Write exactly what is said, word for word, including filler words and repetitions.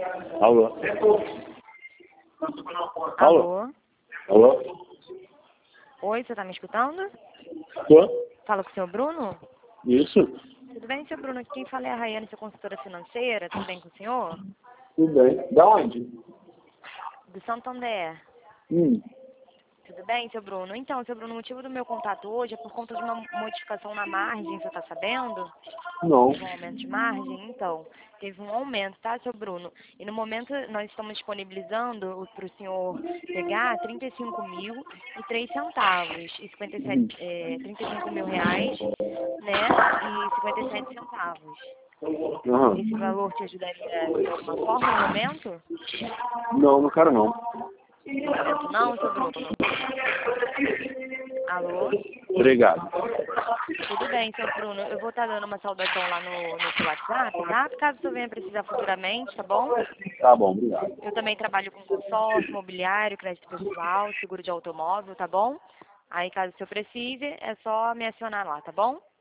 Alô? Alô? Alô? Alô? Oi, você tá me escutando? Tô? Fala com o senhor Bruno? Isso? Tudo bem, senhor Bruno? Quem fala é a Rayane, sua consultora financeira. Tudo bem com o senhor? Tudo bem. Da onde? Do Santander. Hum. Tudo bem, seu Bruno? Então, seu Bruno, o motivo do meu contato hoje é por conta de uma modificação na margem, você está sabendo? Não. Teve um aumento de margem? Então, teve um aumento, tá, seu Bruno? E no momento nós estamos disponibilizando para o senhor pegar trinta e cinco mil e três centavos, e cinquenta e sete, Hum. é, trinta e cinco mil reais, né, e cinquenta e sete centavos. Aham. Esse valor te ajudaria de alguma forma no momento? Não, não quero não. No momento não, seu Bruno? Alô? Obrigado. Tudo bem, seu Bruno. Eu vou estar dando uma saudação lá no, no seu WhatsApp, tá? Caso você venha precisar futuramente, tá bom? Tá bom, obrigado. Eu também trabalho com consórcio, imobiliário, crédito pessoal, seguro de automóvel, tá bom? Aí, caso o senhor precise, é só me acionar lá, tá bom?